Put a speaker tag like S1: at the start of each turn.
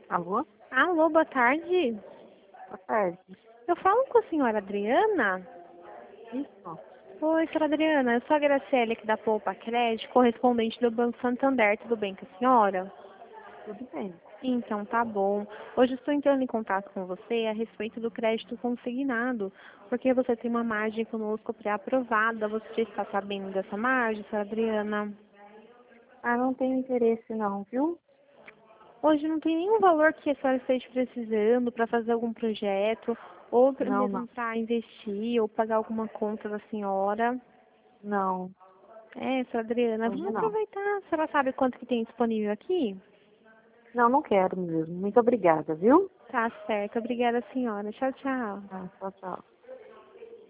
S1: Alô?
S2: Alô, boa tarde.
S1: Boa tarde.
S2: Eu falo com a senhora Adriana?
S1: Isso?
S2: Oi, senhora Adriana, eu sou a Graciele aqui da Poupa Crédito, correspondente do Banco Santander. Tudo bem com a senhora?
S1: Tudo bem.
S2: Então, tá bom. Hoje estou entrando em contato com você a respeito do crédito consignado, porque você tem uma margem conosco pré-aprovada. Você já está sabendo dessa margem, senhora Adriana?
S1: Ah, não tenho interesse não, viu?
S2: Hoje não tem nenhum valor que a senhora esteja precisando para fazer algum projeto, ou
S1: Não,
S2: mesmo
S1: não.
S2: para investir, ou pagar alguma conta da senhora.
S1: Não,
S2: Senhora Adriana,
S1: hoje
S2: vamos
S1: não.
S2: aproveitar. A senhora sabe quanto que tem disponível aqui?
S1: Não, não quero mesmo. Muito obrigada, viu?
S2: Tá certo. Obrigada, senhora. Tchau, tchau.
S1: Ah, tchau, tchau.